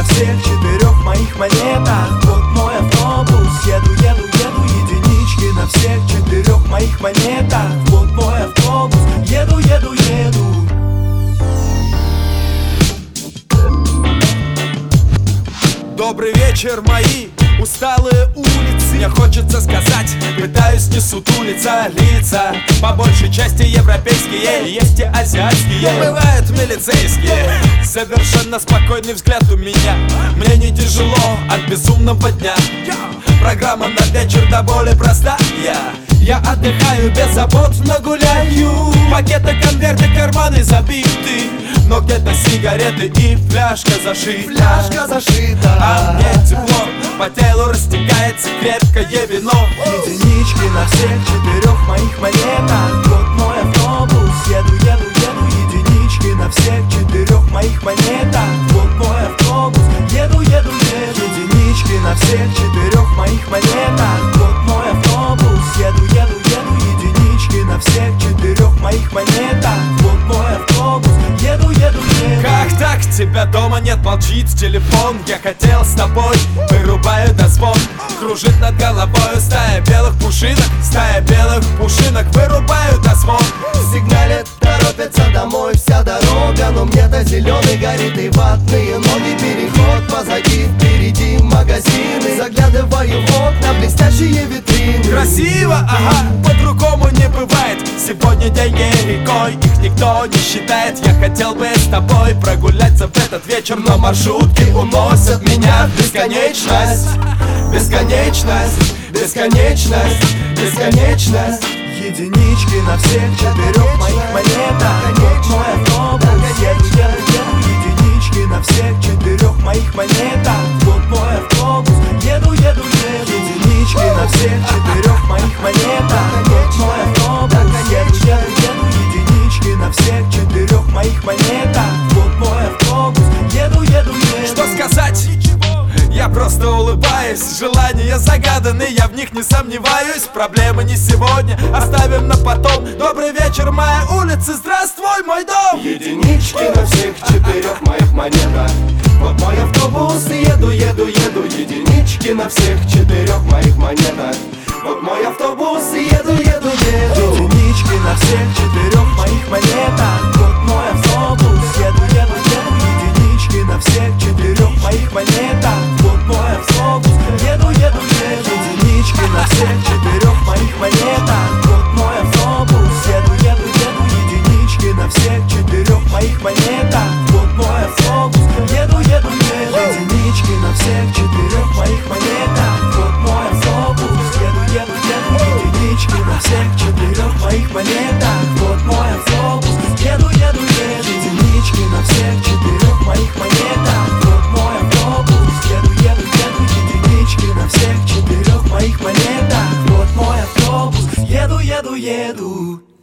всех 4 моих монетах. Вот мой автобус, еду, еду, еду. Единички на всех 4 моих монетах. Вот мой автобус, еду, еду, еду. Добрый вечер, мои усталые улицы. Мне хочется сказать, пытаюсь не сутулиться. Лица по большей части европейские, есть и азиатские, бывают милицейские. Совершенно спокойный взгляд у меня. Мне не тяжело от безумного дня. Программа на вечер до боли простая. Я отдыхаю беззаботно гуляю. Пакеты, конверты, карманы забиты, но где-то сигареты и фляжка зашита. Фляжка зашита, а мне тепло, по телу растекается крепкое вино. Единички на всех 4 моих монетах. Вот мой автобус, еду, еду, еду. Единички на всех 4 моих монетах. Вот мой автобус, еду, еду, еду. Единички на всех 4 моих монетах. Вот мой автобус, еду, еду, еду. Единички на всех 4 моих монетах. Вот мой автобус, еду, еду, еду. Как так? Тебя дома нет, молчит телефон. Я хотел с тобой, вырубаю дозвон. Кружит над головой стая белых пушинок. Стая белых пушинок, вырубаю дозвон. Сигналит, торопится домой вся дорога. Но мне-то зеленый горит и ватные ноги. Переход позади, впереди магазины. Заглядываю в окна, блестящие витрины. Красиво, ага, по-другому не бывает. Сегодня деньги рекой, их никто не считает. Я хотел бы с тобой прогуляться в этот вечер, но маршрутки уносят меня в бесконечность. Бесконечность, бесконечность, бесконечность. Единички на всех 4 моих монетах. Вот мой автобус, еду, еду, еду. Единички на всех 4 моих монетах. Вот мой автобус, еду, еду, еду. Единички на всех 4 моих монетах. Вот мой автобус, еду, еду, еду. Единички на всех 4 моих монетах. Вот мой автобус, еду, еду, еду. Что сказать? Я просто улыбаюсь. Желания загаданы, я в них не сомневаюсь. Проблемы не сегодня, оставим на потом. Добрый вечер, моя улица, здравствуй, мой дом. Единички на всех 4 моих монетах. Вот мой автобус, еду, еду, еду. Единички на всех 4 моих монетах. Вот мой автобус, еду, еду, еду. Единички на всех 4 моих монетах. Вот мой автобус, еду, еду, еду. Единички на всех 4 моих монетах. Вот мой автобус, еду, еду, еду. Единички на всех 4 моих монетах. Вот мой автобус, еду, еду, еду. Единички на всех 4 моих монетах. Вот мой автобус, еду, еду, еду. Единички на всех 4 моих монетах. Вот мой автобус, еду, еду, еду. Единички на всех 4 моих монетах. Вот мой автобус, еду, еду, еду. Единички на всех 4 моих монетах. Вот мой автобус, еду, еду, еду. Единички на всех 4 моих монетах. Вот мой автобус, еду, еду, еду.